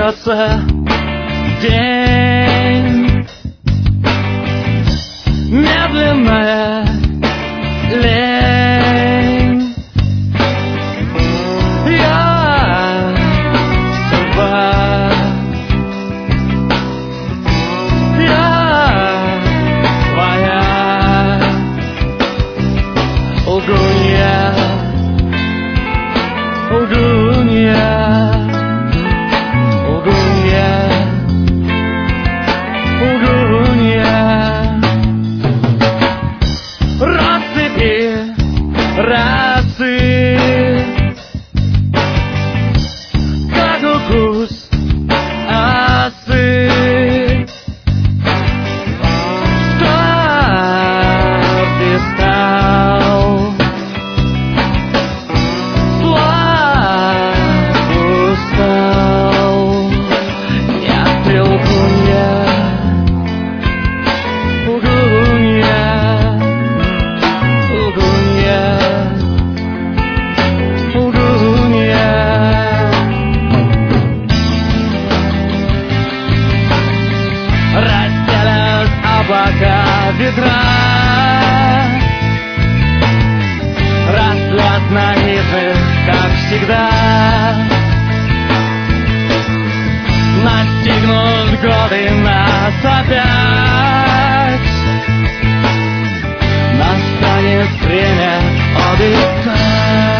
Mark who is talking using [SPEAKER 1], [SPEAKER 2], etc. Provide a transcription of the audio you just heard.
[SPEAKER 1] остается день, медленная лень. Я судьба, я твоя лгунья, лгунья. Расы, как укус осы, стал и стал, слаб устал. Нет, ты лгунья, лгунья, лгунья. Разделят облака ветра, растлят на нитах, как всегда. Настигнут годы нас опять, настанет время обитать.